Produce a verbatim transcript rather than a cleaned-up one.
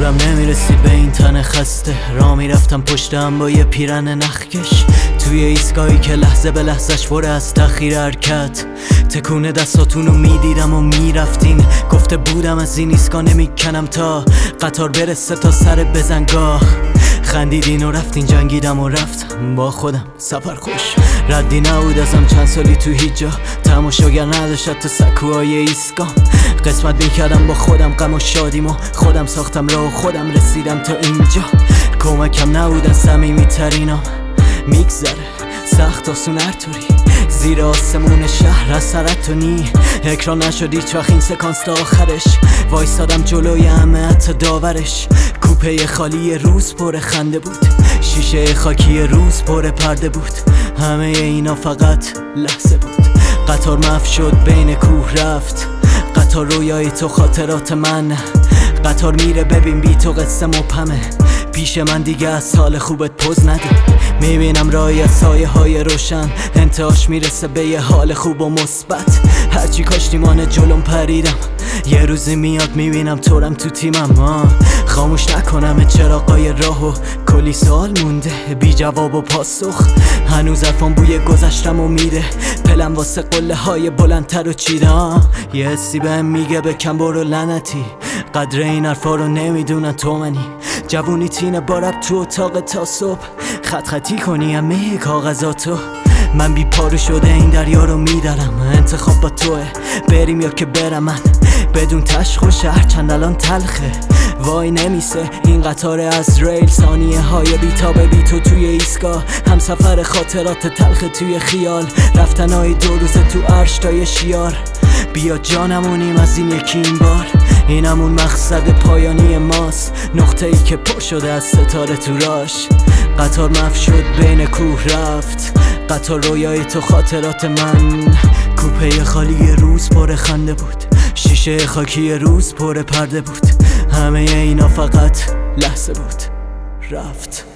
زورم نمیرسید به این تن خسته، را میرفتم پشتم با یه پیرن نخکش توی ایستگاهی که لحظه به لحظهش پر از تأخیر حرکت. تکون دستاتونو میدیدم و میرفتین، گفته بودم از این ایستگاه نمیکنم تا قطار برسه تا سر بزنگاه. خندیدین و رفتین، جنگیدم و رفتم با خودم سفر خوش. ردی نبود ازم چند سالی تو هیچ جا، تماشاگر نداشت تو سکوهای ایستگاه. قسمت میکردم با خودم غم و شادیم و خودم ساختم راه و خودم رسیدم تا اینجا. کمکم نبودن صمیمی ترینام، میگذره سخت آسون هر طوری زیر آسمون شهر از سرطونی. اکران نشد هیچ وقت این سکانس تا آخرش، وایستادم جلوی همه حتی داورش. کوپه خالی روز پر خنده بود، شیشه خاکی روز پر پرده بود. همه اینا فقط لحظه بود. قطار محو شد بین کوه رفت، قطار رویای تو خاطرات من. قطار میره ببین بی تو قصه مبهمه، پیش من دیگه از حال خوبت پوز نده. میبینم راهی از سایه های روشن، انتهاش میرسه به یه حال خوب و مثبت. هرچی کاش لیمان جلوم پریدم، یه روزی میاد میبینم تورم تو تیمم. آه خاموش نکنم چراغای راهو، کلی سوال مونده بی جواب و پاسخ. هنوز حرفام بوی گذشتم و میده، پلم واسه قله های بلندتر و چیدم. یه حسی بهم میگه بکن برو لعنتی، قدر این حرفا رو نمیدونن تو منی. جوونی تینه بارب تو اتاق تا صبح، خط خطی کنی همه کاغذاتو. من بی پارو شده این دریا رو میدارم، انتخاب با توه بریم یا که برم من. بدون تشخ و شهر چند الان تلخه، وای نمیسه این قطار از ریل. ثانیه های بیتابه بی تو توی ایستگاه، هم سفر خاطرات تلخ توی خیال. رفتن های دو روزه تو عرش تا یه شیار، بیا جانمونیم از این یکی این بار. این همون مقصد پایانی ماست، نقطه ای که پر شده از ستاره تو راش. قطار محو شد بین کوه رفت، قطار رویای تو خاطرات من. کوپه خالی روز پر خنده بود، شیشه خاکی روز پر پرده بود. همه اینا فقط لحظه بود رفت.